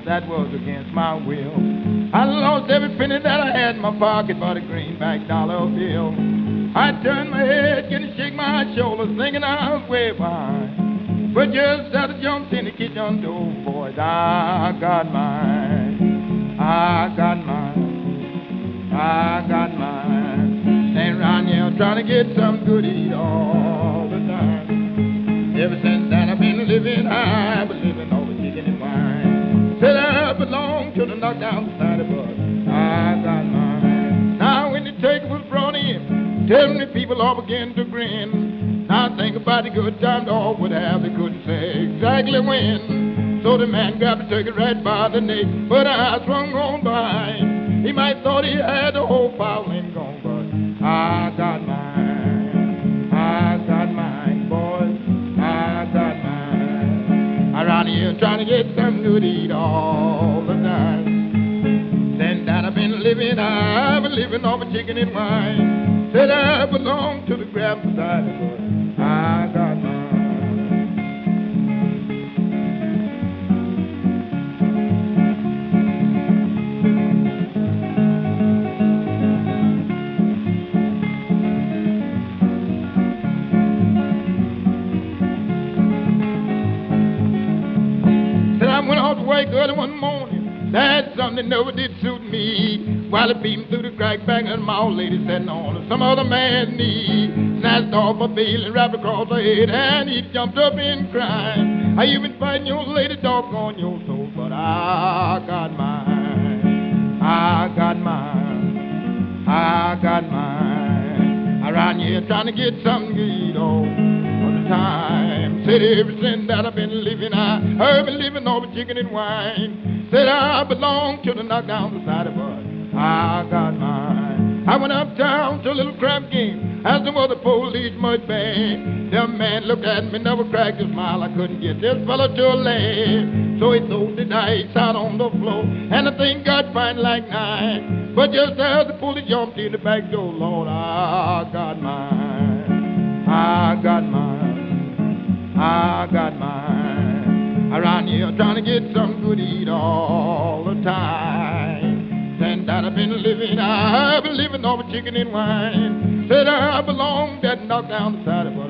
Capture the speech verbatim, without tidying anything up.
that was against my will. I lost every penny that I had in my pocket for the greenback dollar bill. I turned my head, getting shake my shoulders, thinking I was way behind. But just as I jumped in the kitchen door, boys, I got mine. I got mine. I got mine. Stand around here trying to get some good to eat all the time. Ever since that I've been living, I've been living over chicken and wine. Said I belong to the knockdown society, but I got mine. Now when the turkey was brought in, tell me people all began to grin. Now think about the good time the all would have, they couldn't say exactly when. So the man grabbed the turkey right by the neck, but I swung on by. He might thought he had the whole pile and gone, but I got mine. I got mine, boys. I got mine. Around here trying to get something to eat all the time. Since that I've been living, I've been living off of chicken and wine. Said I belong to the Grab Society, but I got mine. Said I went off to work early one morning. That's something that never did suit me. While it beamed through the crack back and my old lady sitting on some other man's knee. Snatched off a veil and wrapped across her head, and he jumped up and cried. How you been fighting your lady, doggone your soul? But I got mine. I got mine. I got mine. Around here trying to get something to eat all the time. Said ever since that I've been living, I heard been living over chicken and wine. Said I belong to the knockdown society, but I got mine. I went uptown to a little crap game, as there was a police mud band. The man looked at me, never cracked a smile. I couldn't get this fella to laugh. So he threw the dice out on the floor, and the thing got fine like nine. But just as the police jumped in the back door, Lord, I got mine. I got mine. I got mine. Around here trying to get some good to eat all the time. Since that I've been living, I've been living off of chicken and wine. Said I belong that knockdown the side of